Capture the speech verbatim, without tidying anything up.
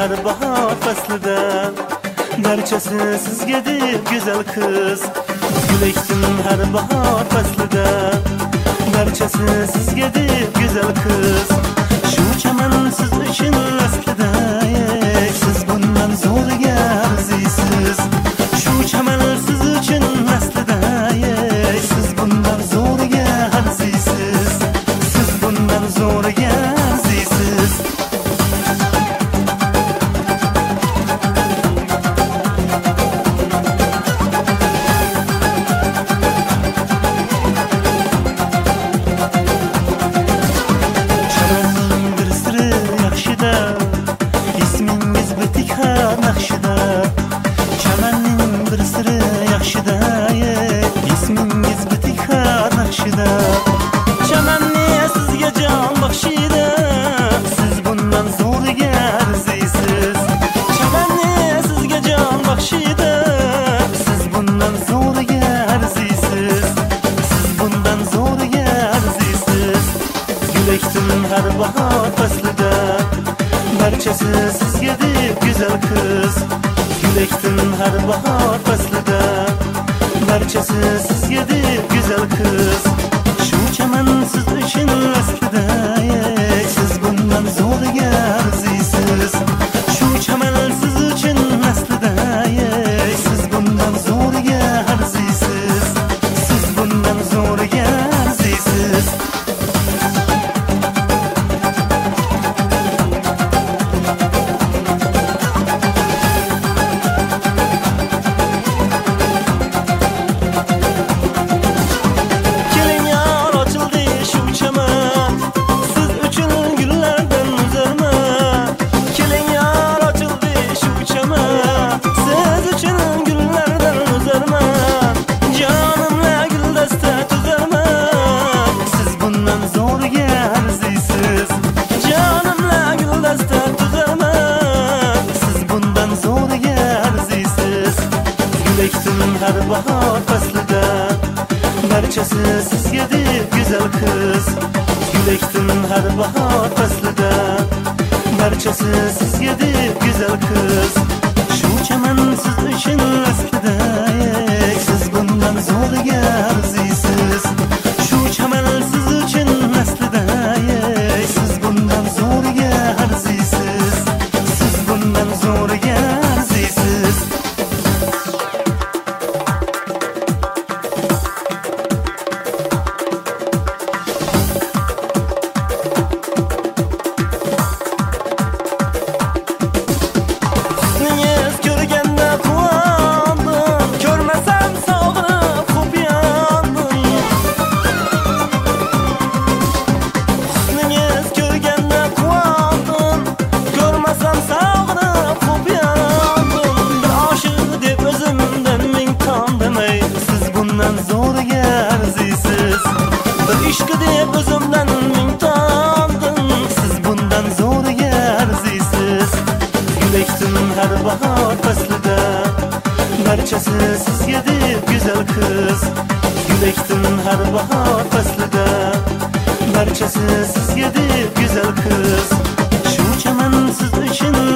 har bahor faslida barchasi sizga deb go'zal qiz. Gul ekdim har bahor faslida barchasi sizga deb go'zal qiz. Shu chaman siz uchun aslida siz bundan zo'rga arziysiz. Shu chaman siz uchun aslida siz bundan zo'rga arziysiz. Siz bundan zo'rga arziysiz. Har bahor faslida barchasi sizga deb go'zal qiz. Gul ekdim har bahor faslida barchasi sizga deb go'zal qiz. Shu chaman siz uchun aslida siz bundan zo'rga arziysiz. Shu chaman siz uchun aslida siz bundan zo'rga arziysiz. Siz bundan zo'rga arziysiz. Har bahor faslida barchasi sizga deb go'zal qiz. Gul ekdim har bahor faslida barchasi sizga deb go'zal qiz. Shu chaman siz uchun aslida siz bundan zo'rga arziysiz. Shu chaman siz uchun aslida siz bundan zo'rga arziysiz. Siz bundan zo'rga arziysiz. İşqi deb o'zimdan ming tomdim, siz bundan zo'rga arziysiz. Gul ekdim har bahor faslida barchasi sizga deb go'zal qiz. Gul ekdim har bahor faslida barchasi sizga deb go'zal qiz. Shu chaman siz uchun